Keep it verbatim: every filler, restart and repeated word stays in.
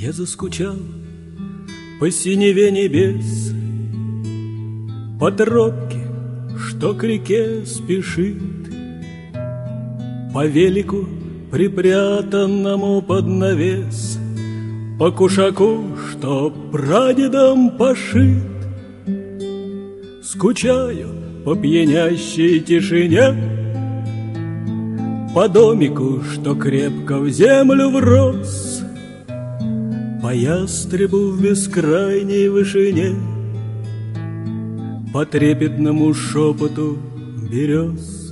Я заскучал по синеве небес, по тропке, что к реке спешит, по велику, припрятанному под навес, по кушаку, что прадедом пошит. Скучаю по пьянящей тишине, по домику, что крепко в землю врос, по ястребу в бескрайней вышине, по трепетному шепоту берез.